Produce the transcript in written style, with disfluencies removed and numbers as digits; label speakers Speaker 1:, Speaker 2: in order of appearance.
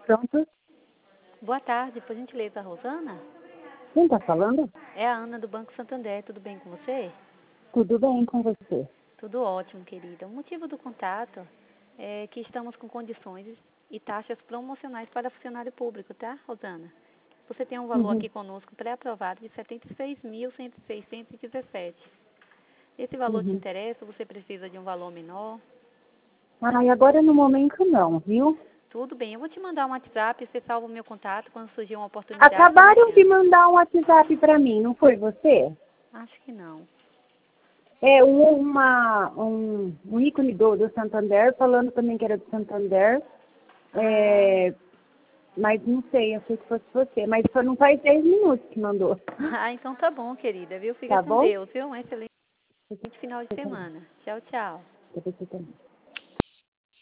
Speaker 1: Pronto.
Speaker 2: Boa tarde, por gentileza, Rosana?
Speaker 1: Quem está falando?
Speaker 2: É a Ana do Banco Santander, tudo bem com você?
Speaker 1: Tudo bem com você?
Speaker 2: Tudo ótimo, querida. O motivo do contato é que estamos com condições e taxas promocionais para funcionário público, tá, Rosana? Você tem um valor
Speaker 1: Uhum.
Speaker 2: aqui conosco pré-aprovado de R$ 76.617. Esse valor te
Speaker 1: Uhum.
Speaker 2: interessa ou você precisa de um valor menor?
Speaker 1: E agora no momento não, viu?
Speaker 2: Tudo bem, eu vou te mandar um WhatsApp, você salva o meu contato quando surgir uma oportunidade.
Speaker 1: Acabaram de mandar um WhatsApp para mim, não foi você?
Speaker 2: Acho que não.
Speaker 1: É um ícone do Santander, falando também que era do Santander. Mas não sei, achei que fosse você. Mas só não faz 10 minutos que mandou.
Speaker 2: Então tá bom, querida, viu? Fica
Speaker 1: Tá
Speaker 2: com
Speaker 1: bom?
Speaker 2: Deus, viu? Um excelente final de semana. Tchau, tchau.
Speaker 1: Você também.